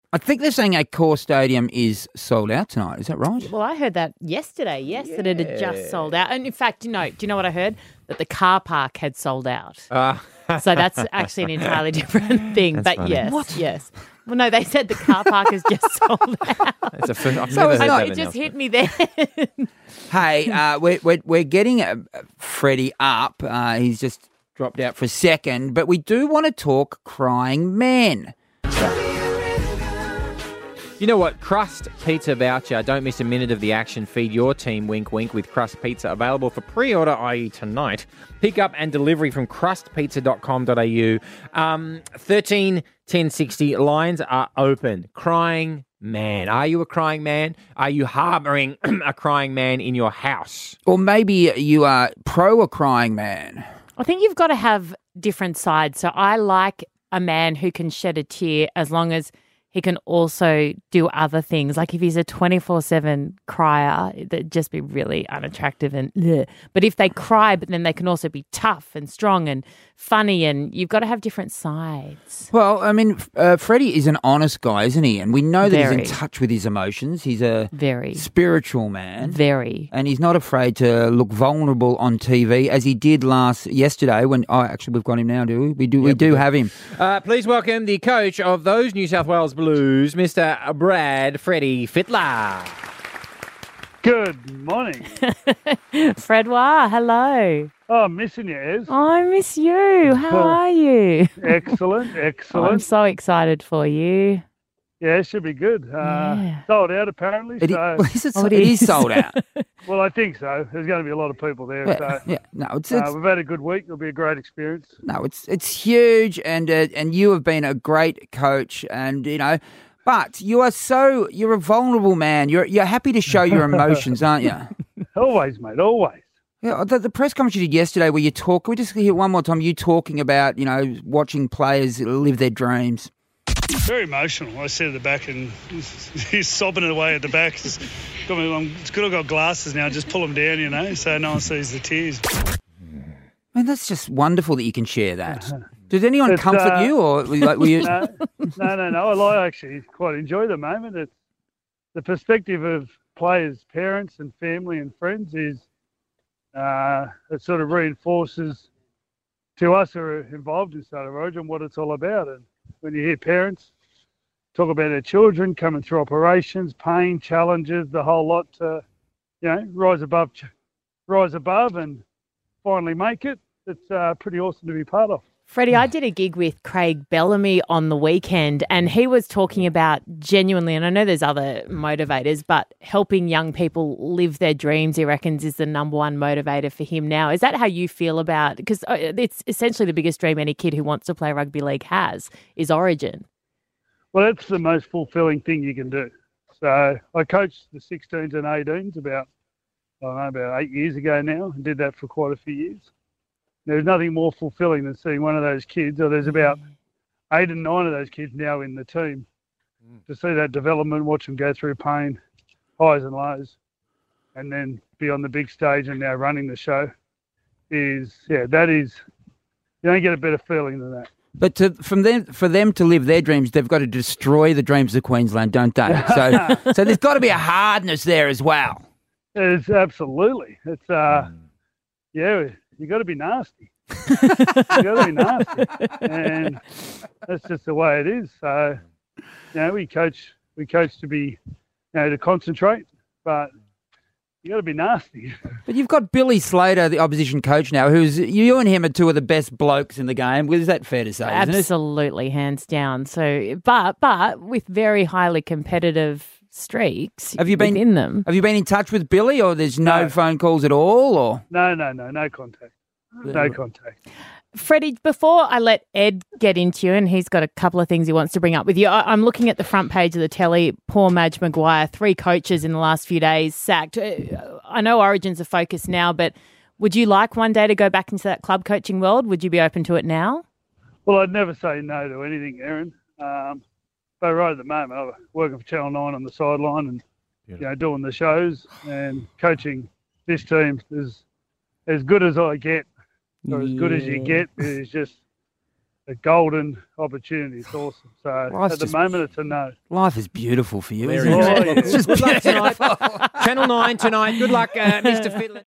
I think they're saying Accor Stadium is sold out tonight. Is that right? Well, I heard that yesterday, that it had just sold out. And in fact, do you know what I heard? That the car park had sold out. So that's actually an entirely different thing. That's but funny. yes. Well, no, they said the car park has just sold out. I've never heard that It just hit me there. Hey, we're getting Freddie up. He's just dropped out for a second, but we do want to talk crying men. You know what? Crust Pizza voucher. Don't miss a minute of the action. Feed your team wink wink with Crust Pizza. Available for pre-order, i.e. tonight. Pick up and delivery from crustpizza.com.au. 13 10 60 lines are open. Crying man. Are you a crying man? Are you harbouring a crying man in your house? Or maybe you are pro a crying man. I think you've got to have different sides. So I like a man who can shed a tear as long as he can also do other things. Like if he's a 24/7 crier, that'd just be really unattractive. But if they cry, but then they can also be tough and strong and funny, and you've got to have different sides. Well, I mean, Freddie is an honest guy, isn't he? And we know that Very. he's in touch with his emotions. He's a Very. spiritual man. Very. And he's not afraid to look vulnerable on TV, as he did yesterday when... Oh, actually, we've got him now, do we? We do have him. Please welcome the coach of those New South Wales Blues, Mr. Brad Freddie Fittler. Good morning. Fredwa, hello. Oh, I'm missing you, Ez. I miss you. How are you? Excellent. I'm so excited for you. Yeah, it should be good. Sold out, apparently. It So, is sold out. well, I think so. There's going to be a lot of people there. No, We've had a good week. It'll be a great experience. No, it's huge, and you have been a great coach, and but you're a vulnerable man. You're happy to show your emotions, aren't you? Always, mate. Always. Yeah, the press conference you did yesterday, where can we just hear one more time you talking about watching players live their dreams? Very emotional. I sit at the back and he's sobbing it away at the back. It's good I've got glasses now. Just pull them down, so no one sees the tears. Man, that's just wonderful that you can share that. Did anyone comfort you, or were you? No. I actually quite enjoy the moment. It's the perspective of players, parents, and family and friends is it sort of reinforces to us who are involved in State of Origin what it's all about. And when you hear parents talk about their children coming through operations, pain, challenges, the whole lot to, rise above and finally make it, it's pretty awesome to be part of. Freddie, I did a gig with Craig Bellamy on the weekend, and he was talking about genuinely, and I know there's other motivators, but helping young people live their dreams, he reckons, is the number one motivator for him now. Is that how you feel about, because it's essentially the biggest dream any kid who wants to play rugby league has, is Origin. Well, that's the most fulfilling thing you can do. So I coached the 16s and 18s about 8 years ago now, and did that for quite a few years. There's nothing more fulfilling than seeing one of those kids, or there's about 8 and 9 of those kids now in the team, to see that development, watch them go through pain, highs and lows, and then be on the big stage and now running the show you don't get a better feeling than that. But for them to live their dreams, they've got to destroy the dreams of Queensland, don't they? So there's got to be a hardness there as well. It's absolutely. It's you got to be nasty. You got to be nasty, and that's just the way it is. So, we coach to be, to concentrate, but you got to be nasty. But you've got Billy Slater, the opposition coach now, who's you and him are two of the best blokes in the game. Is that fair to say? Absolutely, hands down. So, but with very highly competitive streaks in them. Have you been in touch with Billy, or there's no phone calls at all, or no contact. No contact. Freddie, before I let Ed get into you, and he's got a couple of things he wants to bring up with you, I'm looking at the front page of the telly. Poor Madge Maguire, 3 coaches in the last few days sacked. I know Origin's a focus now, but would you like one day to go back into that club coaching world? Would you be open to it now? Well, I'd never say no to anything, Erin. But right at the moment, I'm working for Channel 9 on the sideline and doing the shows and coaching this team is as good as I get, or as good as you get. Is just a golden opportunity. It's awesome. So Life's at the just- moment, it's a no. Life is beautiful for you, There isn't it it? is. Oh, yeah. It's just Good luck beautiful. tonight. Channel 9 tonight. Good luck, Mr. Fiddler.